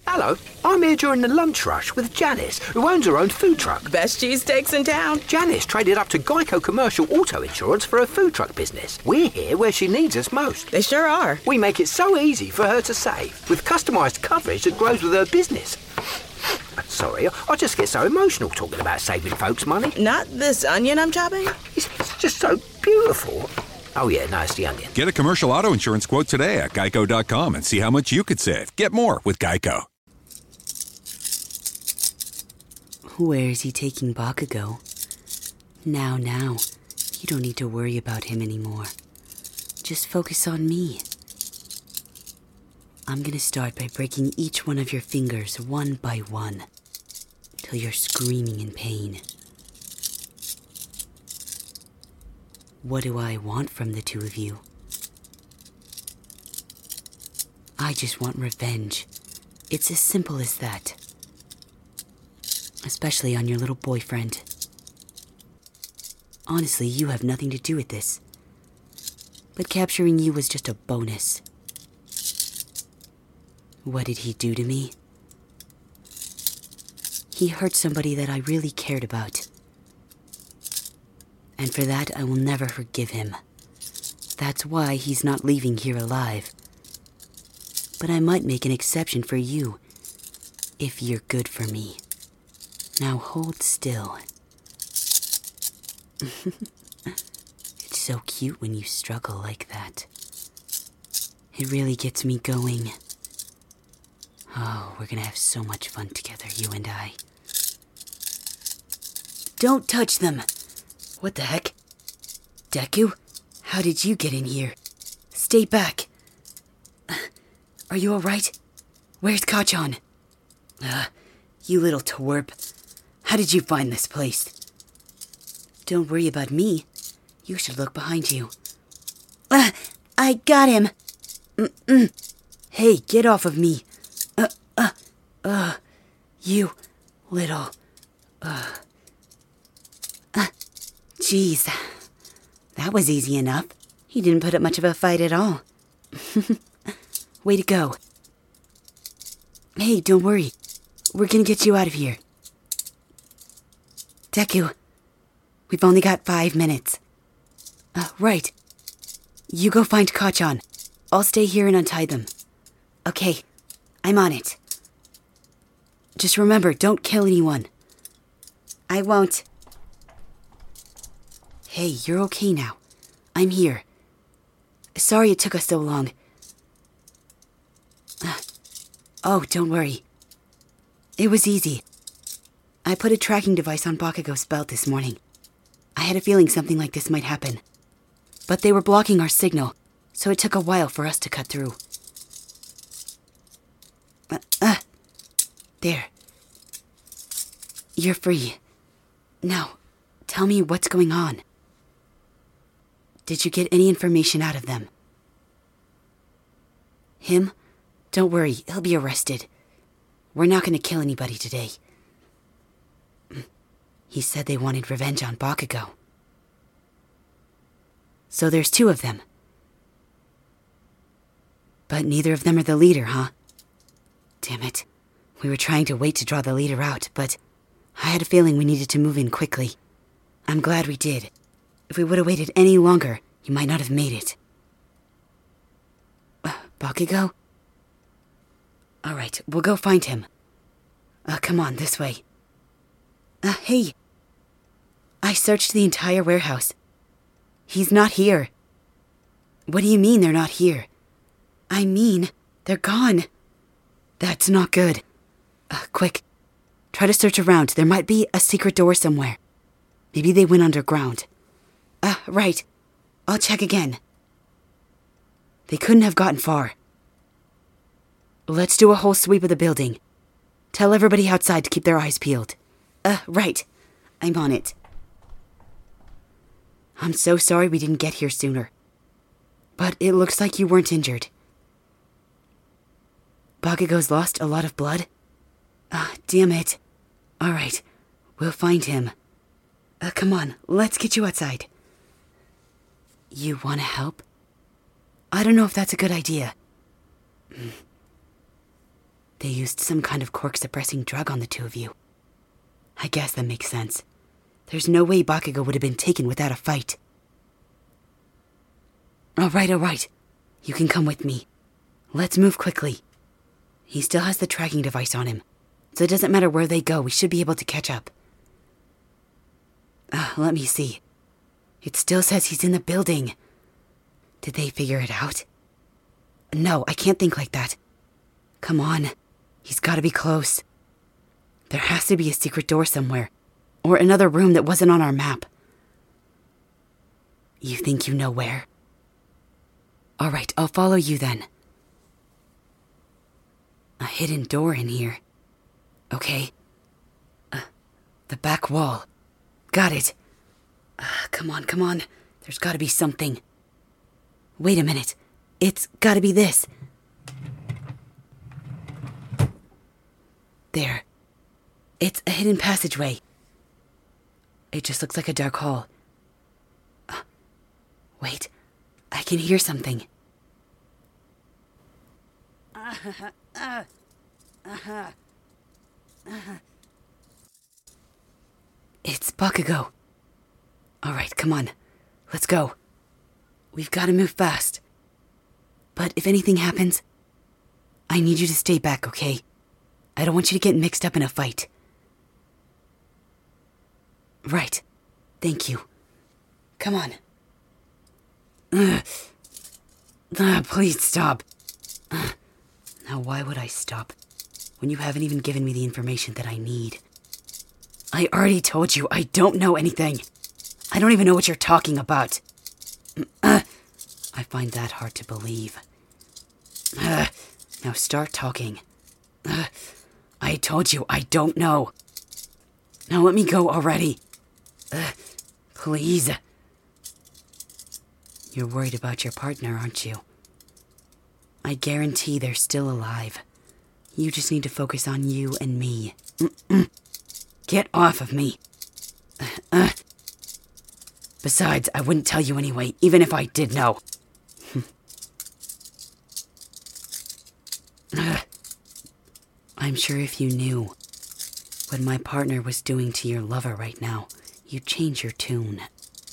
Hello, I'm here during the lunch rush with Janice, who owns her own food truck. Best cheesesteaks in town. Janice traded up to Geico Commercial Auto Insurance for her food truck business. We're here where she needs us most. They sure are. We make it so easy for her to save, with customised coverage that grows with her business. Sorry, I just get so emotional talking about saving folks money. Not this onion I'm chopping? It's just so beautiful. Oh yeah, no, it's the onion. Get a commercial auto insurance quote today at geico.com and see how much you could save. Get more with Geico. Where is he taking Bakugo? Now, you don't need to worry about him anymore. Just focus on me. I'm gonna start by breaking each one of your fingers one by one, till you're screaming in pain. What do I want from the two of you? I just want revenge. It's as simple as that. Especially on your little boyfriend. Honestly, you have nothing to do with this. But capturing you was just a bonus. What did he do to me? He hurt somebody that I really cared about. And for that, I will never forgive him. That's why he's not leaving here alive. But I might make an exception for you, if you're good for me. Now hold still. It's so cute when you struggle like that. It really gets me going. Oh, we're gonna have so much fun together, you and I. Don't touch them! What the heck? Deku? How did you get in here? Stay back. Are you alright? Where's Kacchan? You little twerp. How did you find this place? Don't worry about me. You should look behind you. I got him. Hey, get off of me. You little... Jeez. That was easy enough. He didn't put up much of a fight at all. Way to go. Hey, don't worry. We're gonna get you out of here. Deku, we've only got 5 minutes. Right. You go find Kacchan. I'll stay here and untie them. Okay, I'm on it. Just remember, don't kill anyone. I won't. Hey, you're okay now. I'm here. Sorry it took us so long. Oh, don't worry. It was easy. I put a tracking device on Bakugo's belt this morning. I had a feeling something like this might happen. But they were blocking our signal, so it took a while for us to cut through. There. You're free. Now, tell me what's going on. Did you get any information out of them? Him? Don't worry, he'll be arrested. We're not going to kill anybody today. He said they wanted revenge on Bakugo. So there's 2 of them. But neither of them are the leader, huh? Damn it. We were trying to wait to draw the leader out, but I had a feeling we needed to move in quickly. I'm glad we did. If we would have waited any longer, you might not have made it. Bakugo? Alright, we'll go find him. Come on, this way. Hey. I searched the entire warehouse. He's not here. What do you mean they're not here? I mean, they're gone. That's not good. Quick. Try to search around. There might be a secret door somewhere. Maybe they went underground. Right. I'll check again. They couldn't have gotten far. Let's do a whole sweep of the building. Tell everybody outside to keep their eyes peeled. Right. I'm on it. I'm so sorry we didn't get here sooner. But it looks like you weren't injured. Bakugo's lost a lot of blood? Damn it. Alright, we'll find him. Come on, let's get you outside. You wanna help? I don't know if that's a good idea. They used some kind of quirk-suppressing drug on the two of you. I guess that makes sense. There's no way Bakugo would have been taken without a fight. All right. You can come with me. Let's move quickly. He still has the tracking device on him, so it doesn't matter where they go, we should be able to catch up. Let me see. It still says he's in the building. Did they figure it out? No, I can't think like that. Come on. He's gotta be close. There has to be a secret door somewhere, or another room that wasn't on our map. You think you know where? All right, I'll follow you then. A hidden door in here. Okay. The back wall. Got it. Come on. There's gotta be something. Wait a minute. It's gotta be this. There. It's a hidden passageway. It just looks like a dark hall. Wait. I can hear something. It's Bakugo. All right, come on. Let's go. We've got to move fast. But if anything happens, I need you to stay back, okay? I don't want you to get mixed up in a fight. Right. Thank you. Come on. Please stop. Now why would I stop when you haven't even given me the information that I need? I already told you I don't know anything. I don't even know what you're talking about. I find that hard to believe. Now start talking. I told you I don't know. Now let me go already. Please. You're worried about your partner, aren't you? I guarantee they're still alive. You just need to focus on you and me. Get off of me. Besides, I wouldn't tell you anyway, even if I did know. I'm sure if you knew what my partner was doing to your lover right now, you'd change your tune.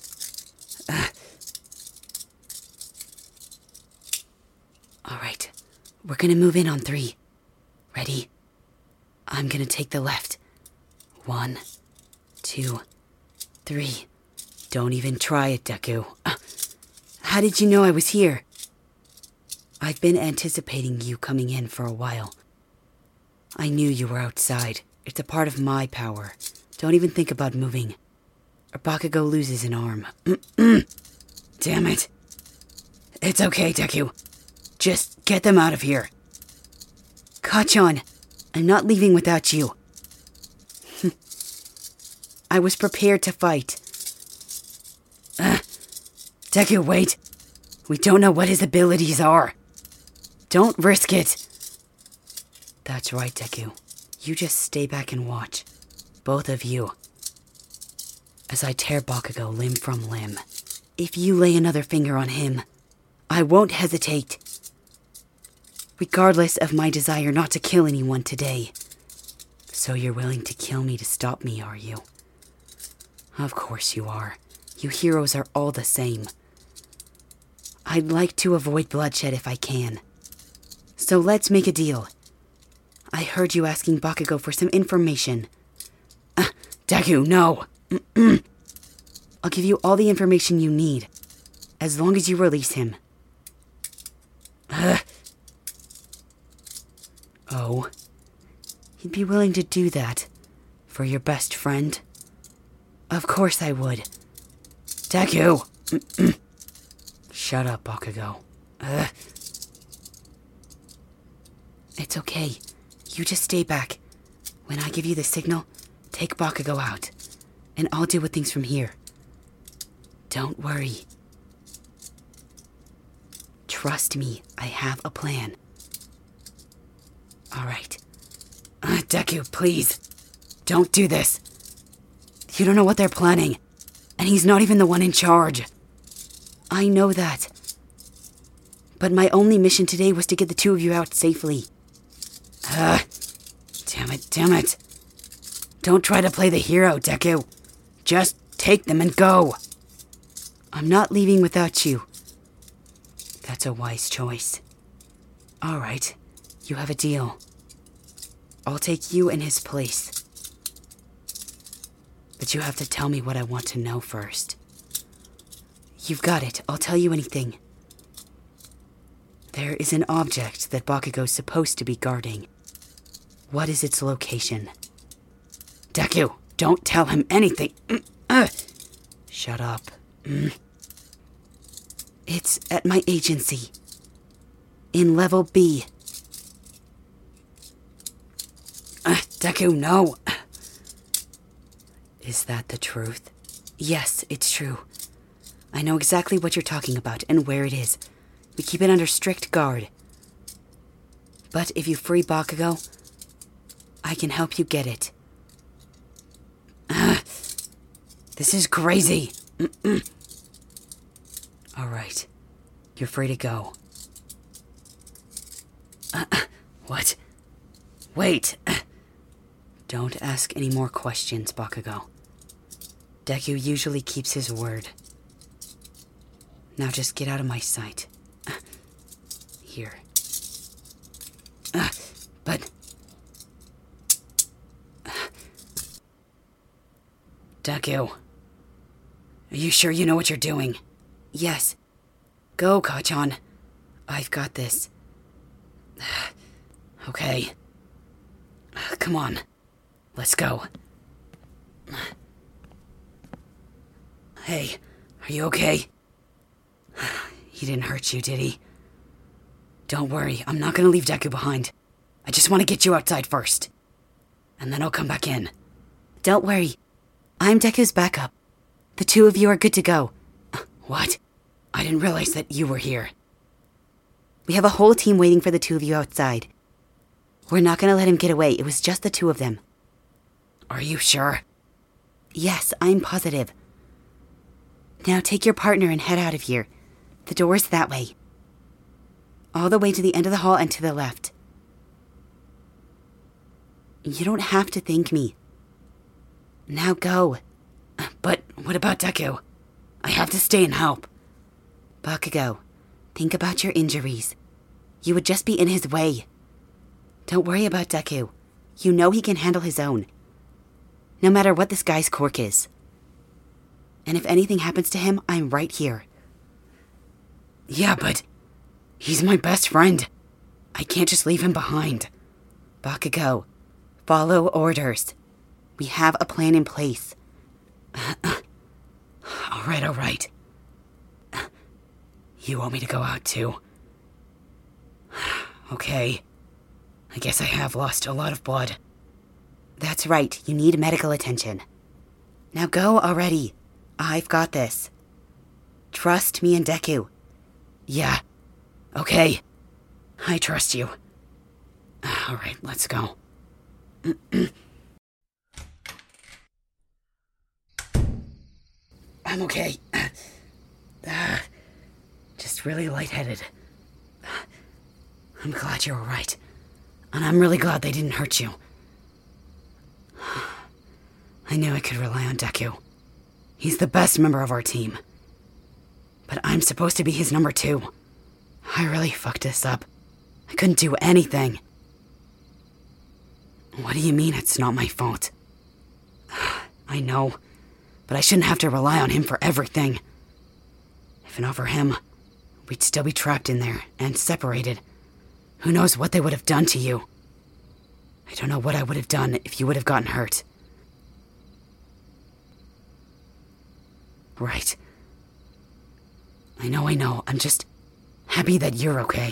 All right, we're gonna move in on 3. Ready? I'm gonna take the left. 1, 2, 3. Don't even try it, Deku. How did you know I was here? I've been anticipating you coming in for a while. I knew you were outside. It's a part of my power. Don't even think about moving, or Bakugo loses an arm. Damn it. It's okay, Deku. Just get them out of here. Kacchan, I'm not leaving without you. I was prepared to fight. Deku, wait. We don't know what his abilities are. Don't risk it. That's right, Deku. You just stay back and watch. Both of you. As I tear Bakugo limb from limb. If you lay another finger on him, I won't hesitate. Regardless of my desire not to kill anyone today. So you're willing to kill me to stop me, are you? Of course you are. You heroes are all the same. I'd like to avoid bloodshed if I can. So let's make a deal. I heard you asking Bakugo for some information. Deku, no! I'll give you all the information you need, as long as you release him. Oh? You'd be willing to do that for your best friend? Of course I would. Deku! Shut up, Bakugo. It's okay. You just stay back. When I give you the signal, take Bakugo out, and I'll deal with things from here. Don't worry. Trust me, I have a plan. All right. Deku, please. Don't do this. You don't know what they're planning, and he's not even the one in charge. I know that. But my only mission today was to get the two of you out safely. Damn it. Don't try to play the hero, Deku. Just take them and go. I'm not leaving without you. That's a wise choice. All right, you have a deal. I'll take you in his place. But you have to tell me what I want to know first. You've got it. I'll tell you anything. There is an object that Bakugo's supposed to be guarding. What is its location? Deku, don't tell him anything. Shut up. It's at my agency. In level B. Deku, no. Is that the truth? Yes, it's true. I know exactly what you're talking about and where it is. We keep it under strict guard. But if you free Bakugo, I can help you get it. This is crazy. All right. You're free to go. What? Wait. Don't ask any more questions, Bakugo. Deku usually keeps his word. Now just get out of my sight. Here. But... Deku. Are you sure you know what you're doing? Yes. Go, Kacchan. I've got this. Okay. Come on. Let's go. Hey, are you okay? He didn't hurt you, did he? Don't worry, I'm not gonna leave Deku behind. I just want to get you outside first. And then I'll come back in. Don't worry. I'm Deku's backup. The two of you are good to go. What? I didn't realize that you were here. We have a whole team waiting for the two of you outside. We're not gonna let him get away. It was just the two of them. Are you sure? Yes, I'm positive. Now take your partner and head out of here. The door's that way. All the way to the end of the hall and to the left. You don't have to thank me. Now go. But what about Deku? I have to stay and help. Bakugo, think about your injuries. You would just be in his way. Don't worry about Deku. You know he can handle his own. No matter what this guy's quirk is. And if anything happens to him, I'm right here. Yeah, but he's my best friend. I can't just leave him behind. Bakugo, follow orders. We have a plan in place. All right. You want me to go out too? Okay. I guess I have lost a lot of blood. That's right, you need medical attention. Now go already. I've got this. Trust me and Deku. Yeah. Okay. I trust you. All right, let's go. I'm okay. Just really lightheaded. I'm glad you're all right. And I'm really glad they didn't hurt you. I knew I could rely on Deku. He's the best member of our team. But I'm supposed to be his number 2. I really fucked this up. I couldn't do anything. What do you mean it's not my fault? I know, but I shouldn't have to rely on him for everything. If not for him, we'd still be trapped in there and separated. Who knows what they would have done to you? I don't know what I would have done if you would have gotten hurt. Right. I know. I'm just happy that you're okay.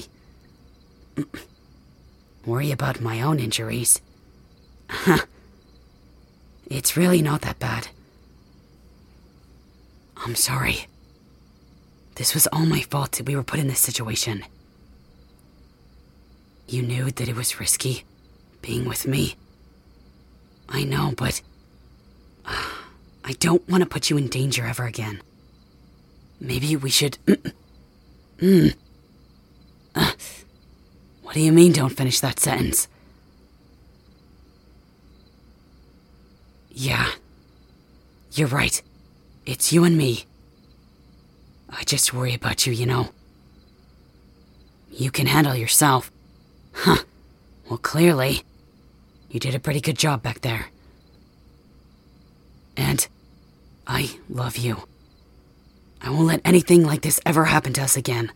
Worry about my own injuries. It's really not that bad. I'm sorry. This was all my fault that we were put in this situation. You knew that it was risky, being with me. I know, but I don't want to put you in danger ever again. Maybe we should... What do you mean, don't finish that sentence? Yeah. You're right. It's you and me. I just worry about you, you know. You can handle yourself. Huh. Well, clearly, you did a pretty good job back there. And I love you. I won't let anything like this ever happen to us again.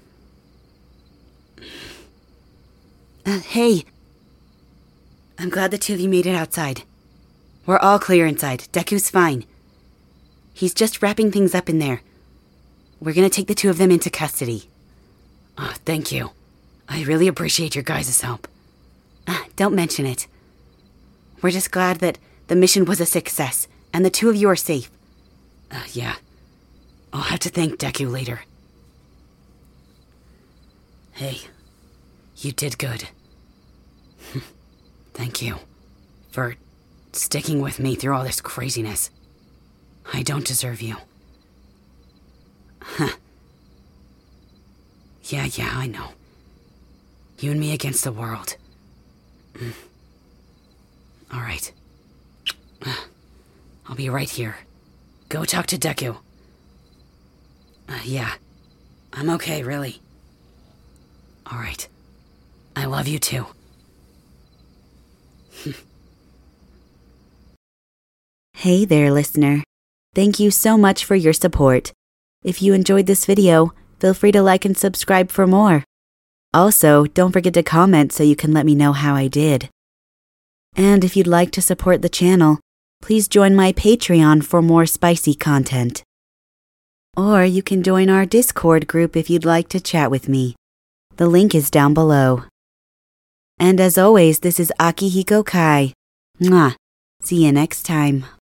Hey. I'm glad the two of you made it outside. We're all clear inside. Deku's fine. He's just wrapping things up in there. We're gonna take the two of them into custody. Oh, thank you. I really appreciate your guys' help. Don't mention it. We're just glad that the mission was a success, and the two of you are safe. Yeah. I'll have to thank Deku later. Hey, you did good. Thank you for sticking with me through all this craziness. I don't deserve you. Huh. Yeah, I know. You and me against the world. All right. I'll be right here. Go talk to Deku. Yeah. I'm okay, really. All right. I love you too. Hey there, listener. Thank you so much for your support. If you enjoyed this video, feel free to like and subscribe for more. Also, don't forget to comment so you can let me know how I did. And if you'd like to support the channel, please join my Patreon for more spicy content. Or you can join our Discord group if you'd like to chat with me. The link is down below. And as always, this is Akihiko Kai. Mwah. See you next time.